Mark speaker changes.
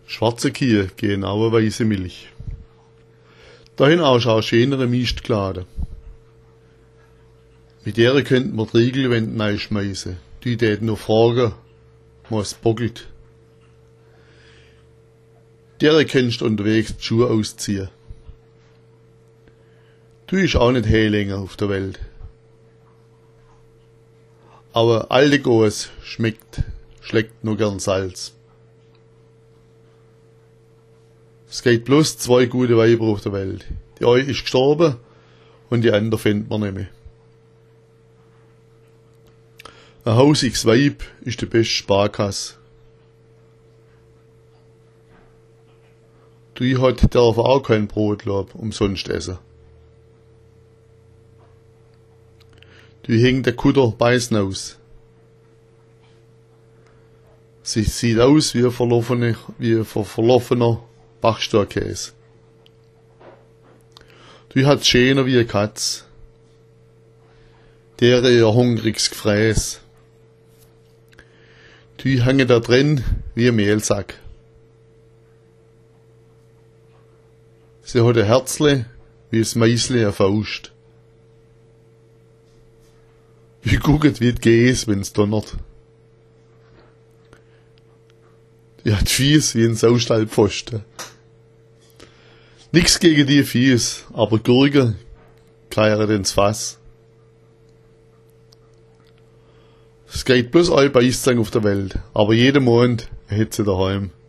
Speaker 1: Schwarze Kühe gehen aber weiße Milch. Dahin auch schau schönere Mist geladen. Mit der könnt man die Riegelwände neu schmeißen. Die täten noch fragen, was bockelt. Der könntest unterwegs die Schuhe ausziehen. Du ist auch nicht hell länger auf der Welt. Aber alte Goes schlägt nur gern Salz. Es gibt bloß 2 gute Weiber auf der Welt. Die eine ist gestorben und die andere findet man nicht mehr. Ein hausiges Weib ist die beste Sparkasse. Die darf auch kein Brotlaub umsonst essen. Die hängt der Kutter beißen aus. Sie sieht aus wie ein verlaufener Bachstorkäse. Die hat schöner wie eine Katz. Der ihr hungriges Gefräß. Die hängen da drin wie ein Mehlsack. Sie hat ein Herzle wie ein Meisle eine Faust. Die guckt wie es wenn's donnert. Die hat Fies wie ein Saustallpfosten. Nix gegen die Fies, aber Gurken kreieren ins Fass. Es geht bloß ein Beißzang auf der Welt, aber jeden Monat hat sie daheim.